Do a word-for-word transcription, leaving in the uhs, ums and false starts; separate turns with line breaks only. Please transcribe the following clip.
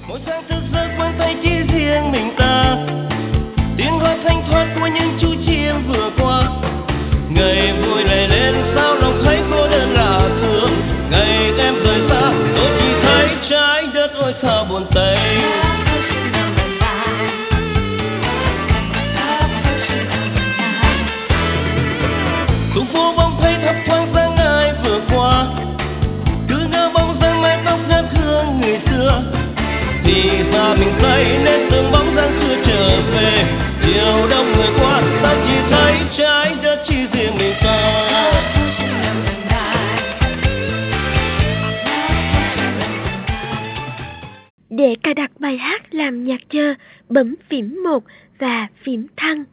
Mỗi sáng thức giấc quanh tay chỉ riêng mình ta, tiếng gọi thanh thoát của những chú chim vừa qua. Ngày vui lại lên sao lòng thấy cô đơn lạ thường. Ngày em rời xa tôi chỉ thấy trái đất ôi sao buồn tênh. Khu phố bóng thấy thấp thoáng dáng ai vừa qua, cứ ngỡ bóng dáng mái tóc ngát hương người xưa. Thì ra mình say nên từng bóng dáng chưa trở về. Chiều đông người qua sao chỉ thấy trái đất chỉ riêng mình ta.
Để cài đặt bài hát làm nhạc chờ, bấm phím một và phím thăng.